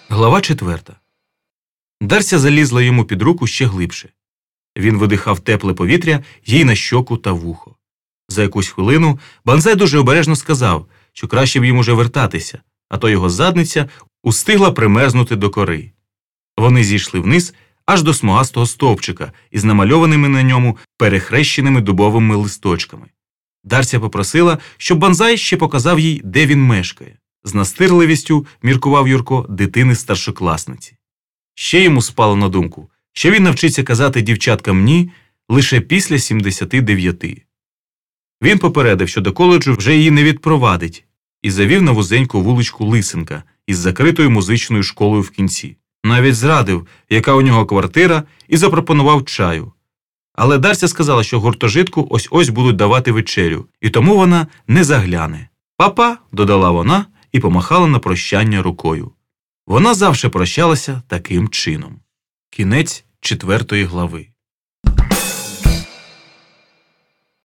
Глава 4. Дарся залізла йому під руку ще глибше. Він видихав тепле повітря їй на щоку та вухо. За якусь хвилину Банзай дуже обережно сказав, що краще б їм уже вертатися, а то його задниця устигла примерзнути до кори. Вони зійшли вниз аж до смугастого стовпчика із намальованими на ньому перехрещеними дубовими листочками. Дарся попросила, щоб Банзай ще показав їй, де він мешкає. З настирливістю, міркував Юрко, дитини-старшокласниці. Ще йому спало на думку, що він навчиться казати дівчаткам «ні» лише після 79. Він попередив, що до коледжу вже її не відпровадить, і завів на вузеньку вуличку Лисенка із закритою музичною школою в кінці. Навіть зрадив, яка у нього квартира, і запропонував чаю. Але Дарся сказала, що гуртожитку ось-ось будуть давати вечерю, і тому вона не загляне. «Папа», – додала вона і помахала на прощання рукою. Вона завжди прощалася таким чином. Кінець 4 глави.